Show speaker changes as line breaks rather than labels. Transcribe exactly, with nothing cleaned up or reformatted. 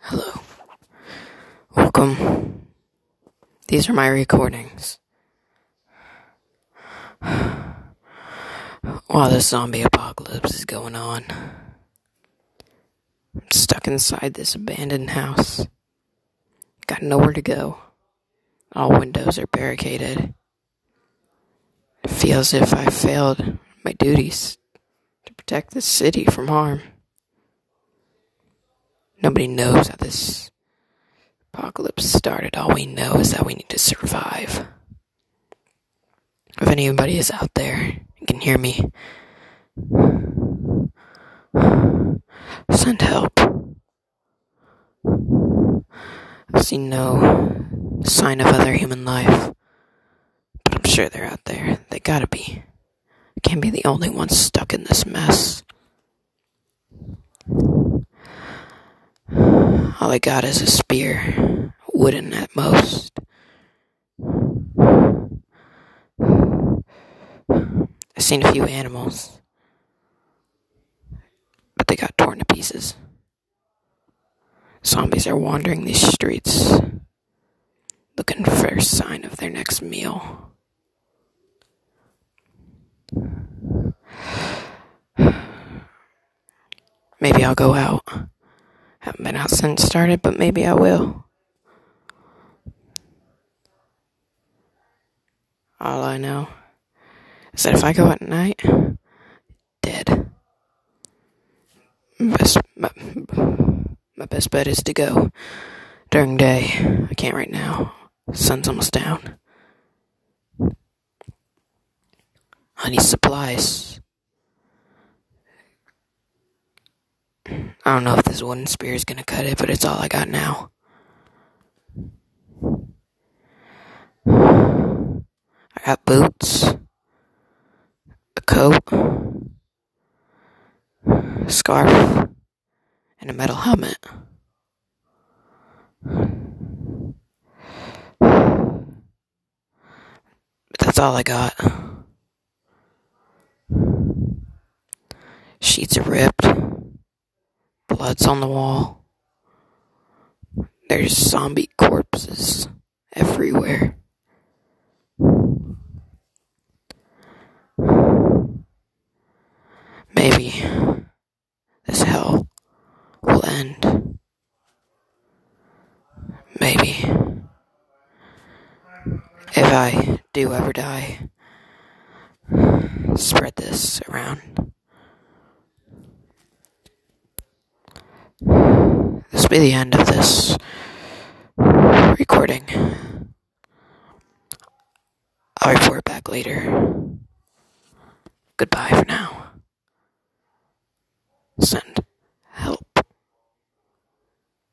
Hello. Welcome. These are my recordings. While this zombie apocalypse is going on, I'm stuck inside this abandoned house. Got nowhere to go. All windows are barricaded. It feels as if I failed my duties to protect the city from harm. Nobody knows how this apocalypse started. All we know is that we need to survive. If anybody is out there and can hear me, send help. I've seen no sign of other human life, but I'm sure they're out there. They gotta be. I can't be the only one stuck in this mess. All I got is a spear, wooden at most. I've seen a few animals, but they got torn to pieces. Zombies are wandering these streets, looking for a sign of their next meal. Maybe I'll go out. Haven't been out since it started, but maybe I will. All I know is that if I go out at night, dead. My best, my, my best bet is to go during day. I can't right now. The sun's almost down. I need supplies. I don't know if this wooden spear is gonna cut it, but it's all I got now. I got boots, a coat, a scarf, and a metal helmet. But that's all I got. Sheets are ripped. Blood's on the wall. There's zombie corpses everywhere. Maybe this hell will end. Maybe. If I do ever die, spread this around. This will be the end of this recording. I'll report back later. Goodbye for now. Send.